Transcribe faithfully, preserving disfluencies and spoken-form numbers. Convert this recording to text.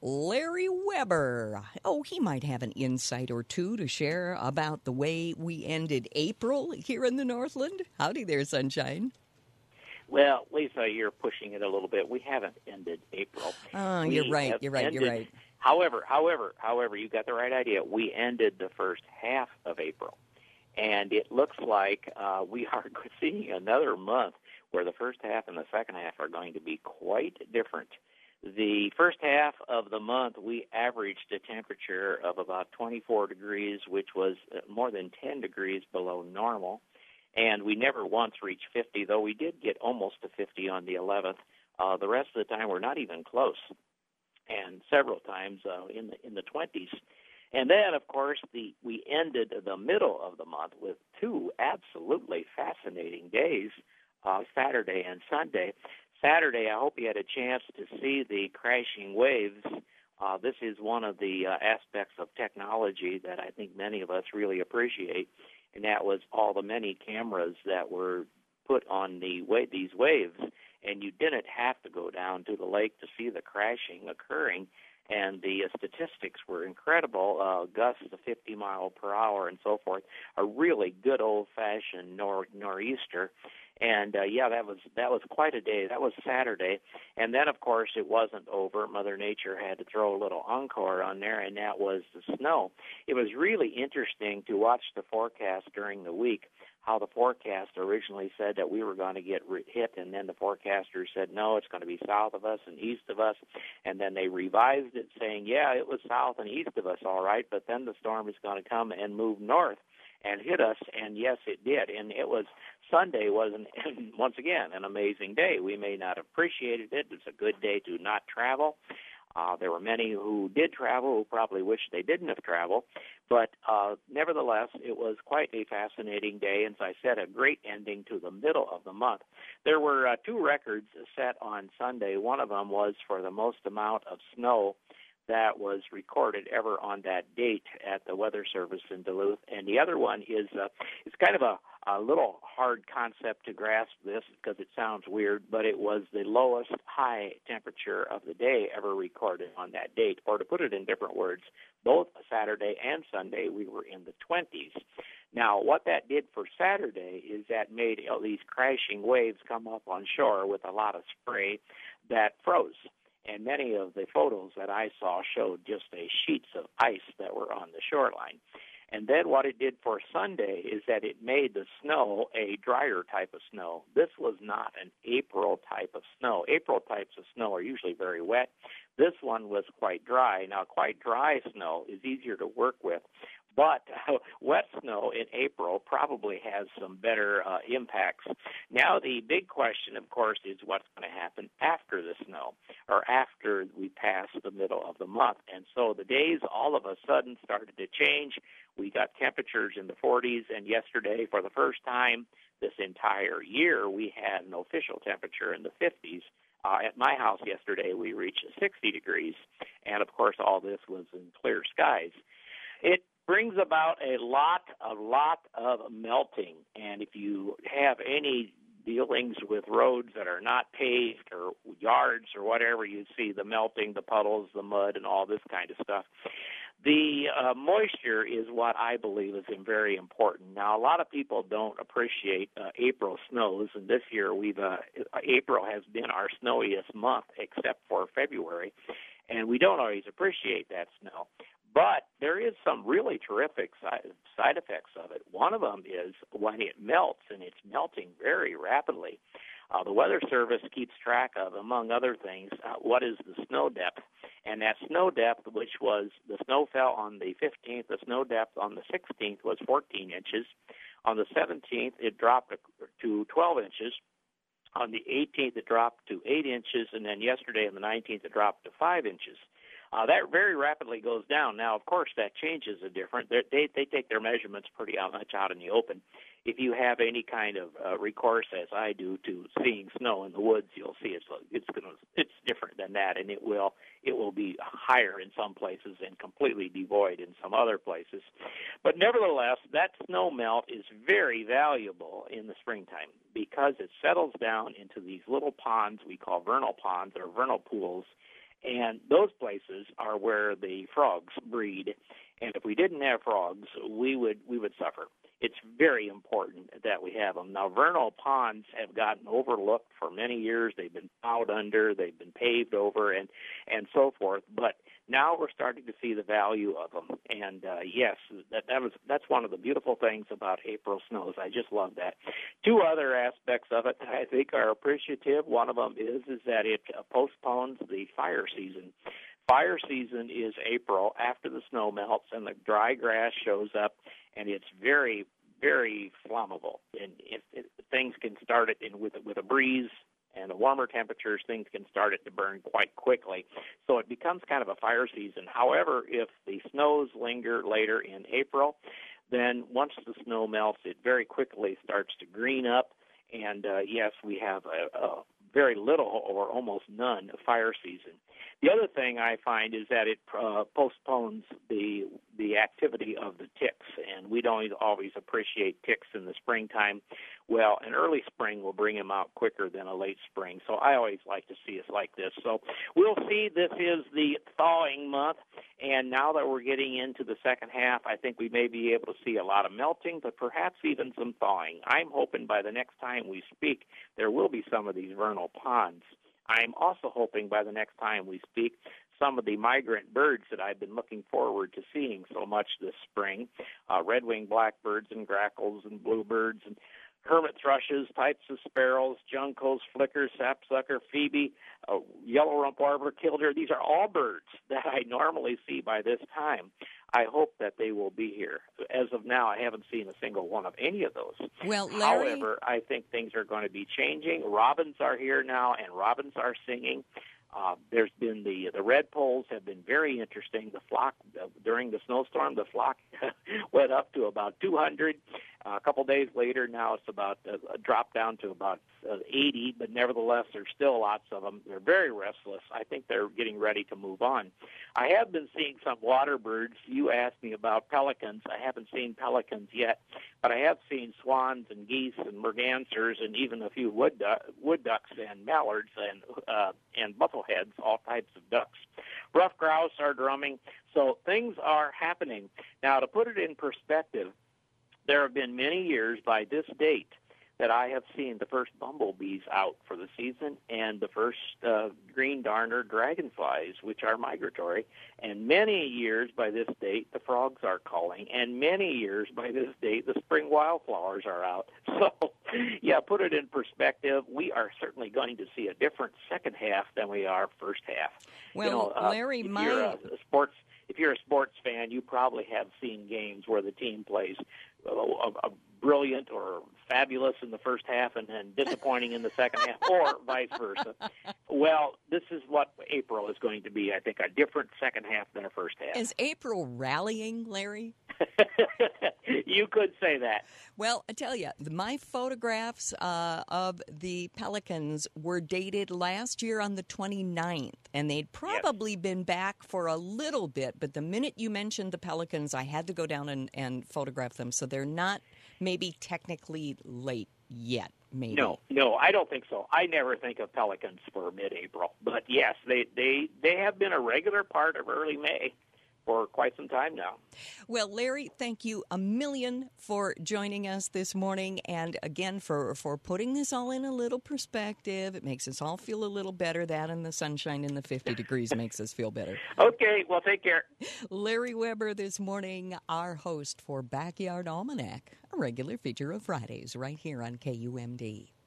Larry Weber. Oh, he might have an insight or two to share about the way we ended April here in the Northland. Howdy there, Sunshine. Well, Lisa, you're pushing it a little bit. We haven't ended April. Oh, we you're right. You're right. Ended, you're right. However, however, however, you got the right idea. We ended the first half of April, and it looks like uh, we are seeing another month where the first half and the second half are going to be quite different. The first half of the month, we averaged a temperature of about twenty-four degrees, which was more than ten degrees below normal. And we never once reached fifty, though we did get almost to fifty on the eleventh. Uh, the rest of the time, we're not even close, and several times uh, in the in the twenties. And then, of course, the we ended the middle of the month with two absolutely fascinating days, uh, Saturday and Sunday. Saturday, I hope you had a chance to see the crashing waves. Uh, this is one of the uh, aspects of technology that I think many of us really appreciate, and that was all the many cameras that were put on the wa- these waves, and you didn't have to go down to the lake to see the crashing occurring, and the uh, statistics were incredible, uh, gusts of fifty mile per hour and so forth, a really good old-fashioned nor- nor'easter. And, uh, yeah, that was that was quite a day. That was Saturday. And then, of course, it wasn't over. Mother Nature had to throw a little encore on there, and that was the snow. It was really interesting to watch the forecast during the week, how the forecast originally said that we were going to get hit, and then the forecaster said, no, it's going to be south of us and east of us. And then they revised it, saying, yeah, it was south and east of us, all right, but then the storm is going to come and move north and hit us, and yes, it did. And it was Sunday was, an, once again, an amazing day. We may not have appreciated it. It's a good day to not travel. Uh, there were many who did travel who probably wished they didn't have traveled. But uh, nevertheless, it was quite a fascinating day, and as I said, a great ending to the middle of the month. There were uh, two records set on Sunday. One of them was for the most amount of snow that was recorded ever on that date at the Weather Service in Duluth. And the other one is uh, it's kind of a, a little hard concept to grasp this because it sounds weird, but it was the lowest high temperature of the day ever recorded on that date. Or to put it in different words, both Saturday and Sunday we were in the twenties. Now, what that did for Saturday is that made you know, these crashing waves come up on shore with a lot of spray that froze. And many of the photos that I saw showed just a sheets of ice that were on the shoreline. And then what it did for Sunday is that it made the snow a drier type of snow. This was not an April type of snow. April types of snow are usually very wet. This one was quite dry. Now, quite dry snow is easier to work with, but uh, wet snow in April probably has some better uh, impacts. Now, the big question, of course, is what's going to happen after the snow or after we pass the middle of the month. And so the days all of a sudden started to change. We got temperatures in the forties, and yesterday, for the first time this entire year, we had an official temperature in the fifties. Uh, at my house yesterday, we reached sixty degrees, and, of course, all this was in clear skies. It brings about a lot, a lot of melting, and if you have any dealings with roads that are not paved or yards or whatever, you see the melting, the puddles, the mud, and all this kind of stuff. The uh, moisture is what I believe is very important. Now, a lot of people don't appreciate uh, April snows, and this year we've uh, April has been our snowiest month except for February, and we don't always appreciate that snow. But there is some really terrific side, side effects of it. One of them is when it melts, and it's melting very rapidly. Uh, the Weather Service keeps track of, among other things, uh, what is the snow depth. And that snow depth, which was the snow fell on the fifteenth, the snow depth on the sixteenth was fourteen inches. On the seventeenth, it dropped to twelve inches. On the eighteenth, it dropped to eight inches. And then yesterday, on the nineteenth, it dropped to five inches. Uh, that very rapidly goes down. Now, of course, that changes a different. They they take their measurements pretty out, much out in the open. If you have any kind of uh, recourse, as I do, to seeing snow in the woods, you'll see it's it's going to it's different than that, and it will it will be higher in some places and completely devoid in some other places. But nevertheless, that snow melt is very valuable in the springtime because it settles down into these little ponds we call vernal ponds or vernal pools. And those places are where the frogs breed. And if we didn't have frogs, we would we would suffer. It's very important that we have them. Now, vernal ponds have gotten overlooked for many years. They've been plowed under, they've been paved over, and, and so forth. But now we're starting to see the value of them. And, uh, yes, that, that was that's one of the beautiful things about April snows. I just love that. Two other aspects of it that I think are appreciative. One of them is, is that it postpones the fire season. Fire season is April after the snow melts and the dry grass shows up, and it's very, very flammable. And if, if things can start it in with with a breeze and the warmer temperatures, things can start it to burn quite quickly. So it becomes kind of a fire season. However, if the snows linger later in April, then once the snow melts, it very quickly starts to green up. And uh, yes, we have a, a very little or almost none fire season. The other thing I find is that it uh, postpones the the activity of the ticks, and we don't always appreciate ticks in the springtime. Well, an early spring will bring them out quicker than a late spring, so I always like to see us like this. So we'll see. This is the thawing month, and now that we're getting into the second half, I think we may be able to see a lot of melting, but perhaps even some thawing. I'm hoping by the next time we speak, there will be some of these vernal ponds. I'm also hoping by the next time we speak, some of the migrant birds that I've been looking forward to seeing so much this spring, uh, red-winged blackbirds and grackles and bluebirds and hermit thrushes, types of sparrows, juncos, flickers, sapsucker, phoebe, uh, yellow rump warbler, killdeer. These are all birds that I normally see by this time. I hope that they will be here. As of now, I haven't seen a single one of any of those. Well, Larry... However, I think things are going to be changing. Robins are here now, and robins are singing. Uh, there's been the the redpolls have been very interesting. The flock uh, during the snowstorm, the flock went up to about two hundred. Uh, a couple days later, now it's about uh, dropped down to about uh, eighty. But nevertheless, there's still lots of them. They're very restless. I think they're getting ready to move on. I have been seeing some water birds. You asked me about pelicans. I haven't seen pelicans yet, but I have seen swans and geese and mergansers and even a few wood du- wood ducks and mallards and uh, and buffleheads, all types of ducks. Ruffed grouse are drumming, so things are happening. Now, to put it in perspective, there have been many years by this date that I have seen the first bumblebees out for the season and the first uh, green darner dragonflies, which are migratory. And many years by this date, the frogs are calling. And many years by this date, the spring wildflowers are out. So, yeah, put it in perspective. We are certainly going to see a different second half than we are first half. Well, you know, uh, Larry, if my... You're a, a sports, if you're a sports fan, you probably have seen games where the team plays a, a, a brilliant or fabulous in the first half and then disappointing in the second half, or vice versa. Well, this is what April is going to be, I think, a different second half than a first half. Is April rallying, Larry? You could say that. Well, I tell you, my photographs uh, of the pelicans were dated last year on the twenty-ninth, and they'd probably yes. been back for a little bit, but the minute you mentioned the pelicans, I had to go down and, and photograph them, so they're not maybe technically late yet, maybe. No, no, I don't think so. I never think of pelicans for mid-April, but yes, they, they, they have been a regular part of early May for quite some time now. Well, Larry, thank you a million for joining us this morning, and again for, for putting this all in a little perspective. It makes us all feel a little better. That and the sunshine in the fifty degrees makes us feel better. Okay, well, take care. Larry Weber this morning, our host for Backyard Almanac, a regular feature of Fridays right here on K U M D.